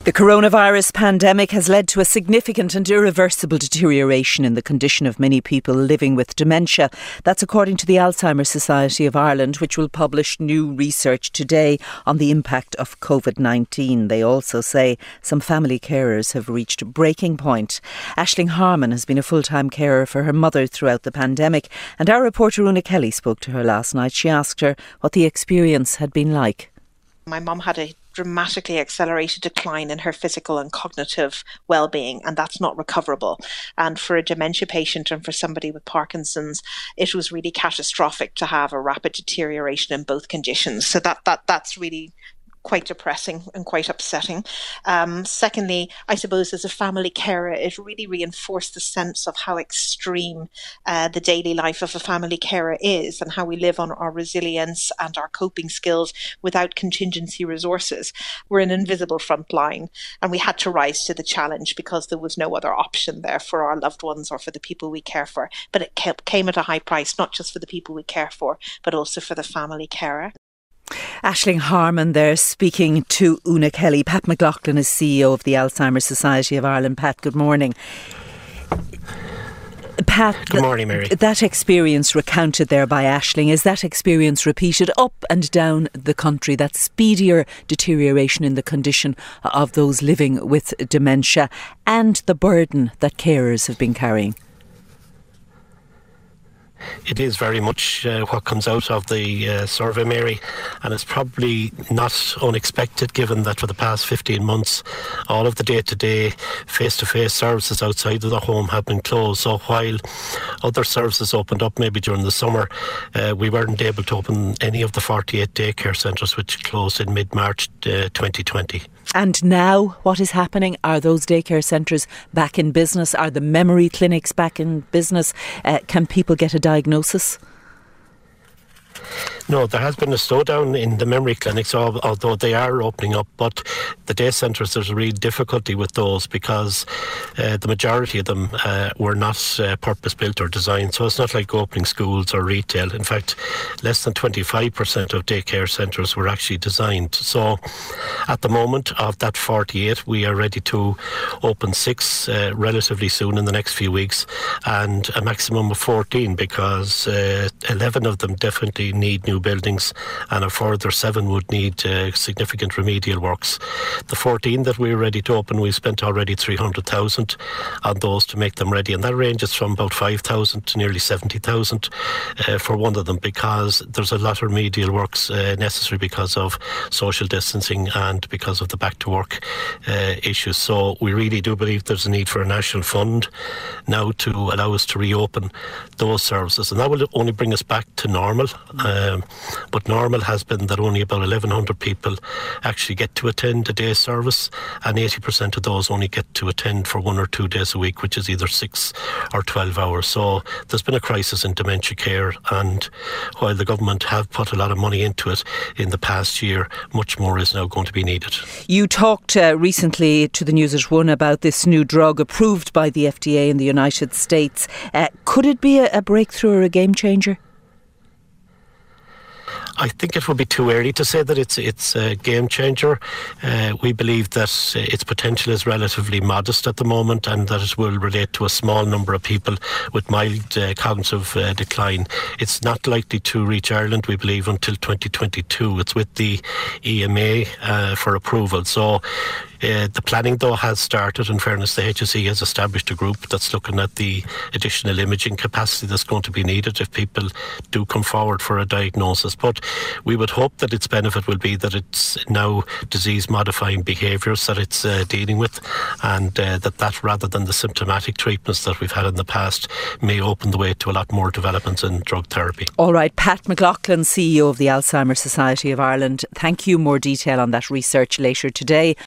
The coronavirus pandemic has led to a significant and irreversible deterioration in the condition of many people living with dementia. That's according to the Alzheimer's Society of Ireland, which will publish new research today on the impact of COVID-19. They also say some family carers have reached breaking point. Aisling Harmon has been a full-time carer for her mother throughout the pandemic, and our reporter Una Kelly spoke to her last night. She asked her what the experience had been like. My mum had a dramatically accelerated decline in her physical and cognitive well-being, and that's not recoverable. And for a dementia patient and for somebody with Parkinson's, it was really catastrophic to have a rapid deterioration in both conditions. So that's really quite depressing and quite upsetting. Secondly, I suppose as a family carer, it really reinforced the sense of how extreme the daily life of a family carer is, and how we live on our resilience and our coping skills without contingency resources. We're an invisible front line, and we had to rise to the challenge because there was no other option there for our loved ones or for the people we care for. But it came at a high price, not just for the people we care for, but also for the family carer. Aisling Harmon there speaking to Una Kelly. Pat McLaughlin is CEO of the Alzheimer's Society of Ireland. Pat, good morning. Pat, good morning, Mary. That experience recounted there by Aisling, is that experience repeated up and down the country, that speedier deterioration in the condition of those living with dementia and the burden that carers have been carrying? It is very much what comes out of the survey, Mary, and it's probably not unexpected given that for the past 15 months all of the day-to-day face-to-face services outside of the home have been closed. So while other services opened up maybe during the summer, we weren't able to open any of the 48 daycare centres which closed in mid-March 2020. And now what is happening? Are those daycare centres back in business? Are the memory clinics back in business? Can people get a diagnosis? No, there has been a slowdown in the memory clinics, although they are opening up. But the day centres, there's a real difficulty with those because the majority of them were not purpose-built or designed. So it's not like opening schools or retail. In fact, less than 25% of daycare centres were actually designed. So at the moment of that 48, we are ready to open 6 relatively soon in the next few weeks, and a maximum of 14 because 11 of them definitely need new buildings, and a further 7 would need significant remedial works. The 14 that we're ready to open, we've spent already 300,000 on those to make them ready, and that ranges from about 5,000 to nearly 70,000 for one of them, because there's a lot of remedial works necessary because of social distancing and because of the back to work issues. So we really do believe there's a need for a national fund now to allow us to reopen those services, and that will only bring us back to normal. But normal has been that only about 1,100 people actually get to attend a day service, and 80% of those only get to attend for 1 or 2 days a week, which is either 6 or 12 hours. So there's been a crisis in dementia care, and while the government have put a lot of money into it in the past year, much more is now going to be needed. You talked recently to the News at 1 about this new drug approved by the FDA in the United States. Could it be a breakthrough or a game changer? I think it would be too early to say that it's a game changer. We believe that its potential is relatively modest at the moment, and that it will relate to a small number of people with mild cognitive decline. It's not likely to reach Ireland, we believe, until 2022. It's with the EMA for approval. So the planning, though, has started. In fairness, the HSE has established a group that's looking at the additional imaging capacity that's going to be needed if people do come forward for a diagnosis. But we would hope that its benefit will be that it's now disease-modifying behaviours that it's dealing with, and that rather than the symptomatic treatments that we've had in the past may open the way to a lot more developments in drug therapy. All right, Pat McLaughlin, CEO of the Alzheimer's Society of Ireland. Thank you. More detail on that research later today.